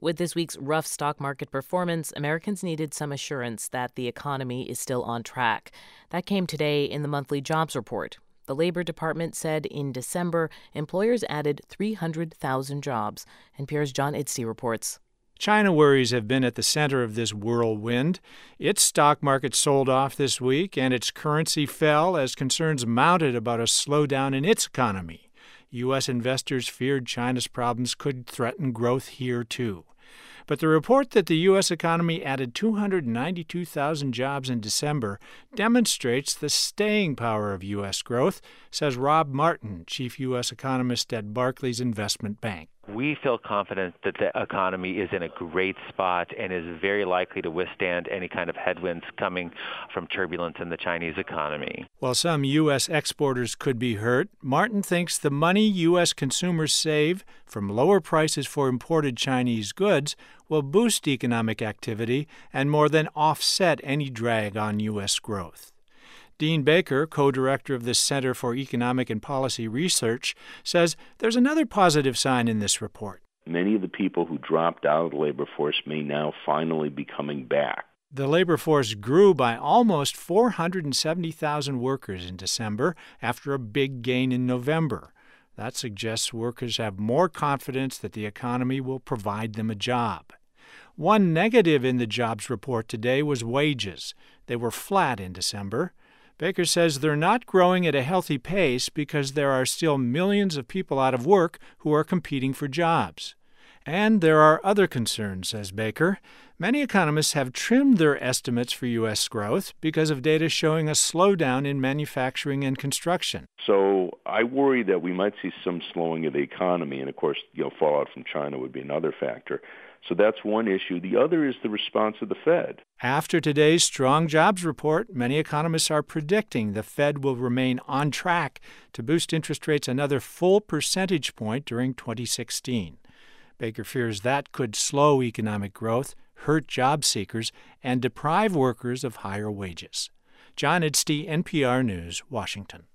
With this week's rough stock market performance, Americans needed some assurance that the economy is still on track. That came today in the monthly jobs report. The Labor Department said in December, employers added 300,000 jobs. NPR's John Idstey reports. China worries have been at the center of this whirlwind. Its stock market sold off this week, and its currency fell as concerns mounted about a slowdown in its economy. U.S. investors feared China's problems could threaten growth here, too. But the report that the U.S. economy added 292,000 jobs in December demonstrates the staying power of U.S. growth, says Rob Martin, chief U.S. economist at Barclays Investment Bank. We feel confident that the economy is in a great spot and is very likely to withstand any kind of headwinds coming from turbulence in the Chinese economy. While some U.S. exporters could be hurt, Martin thinks the money U.S. consumers save from lower prices for imported Chinese goods will boost economic activity and more than offset any drag on U.S. growth. Dean Baker, co-director of the Center for Economic and Policy Research, says there's another positive sign in this report. Many of the people who dropped out of the labor force may now finally be coming back. The labor force grew by almost 470,000 workers in December after a big gain in November. That suggests workers have more confidence that the economy will provide them a job. One negative in the jobs report today was wages. They were flat in December. Baker says they're not growing at a healthy pace because there are still millions of people out of work who are competing for jobs. And there are other concerns, says Baker. Many economists have trimmed their estimates for U.S. growth because of data showing a slowdown in manufacturing and construction. So I worry that we might see some slowing of the economy, and of course, fallout from China would be another factor. So that's one issue. The other is the response of the Fed. After today's strong jobs report, many economists are predicting the Fed will remain on track to boost interest rates another full percentage point during 2016. Baker fears that could slow economic growth, hurt job seekers, and deprive workers of higher wages. John Idstey, NPR News, Washington.